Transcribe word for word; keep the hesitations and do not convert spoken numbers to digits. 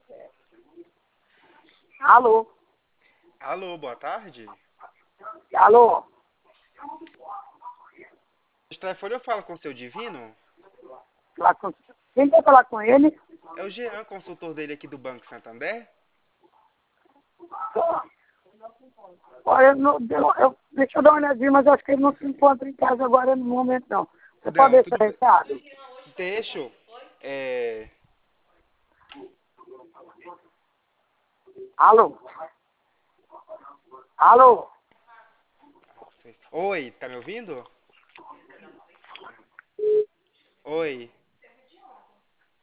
Alô? Alô, boa tarde. Alô? Esse telefone eu falo com o seu Divino? Falar com... Quem quer falar com ele? É o Jean, consultor dele aqui do Banco Santander? Olha, eu, não- eu, eu- deixa eu dar uma olhadinha, mas eu acho que ele não se encontra em casa agora no momento, não. Você pode Não, deixar tudo bem. recado? Deixo. É... Alô? Alô? Oi, tá me ouvindo? Oi.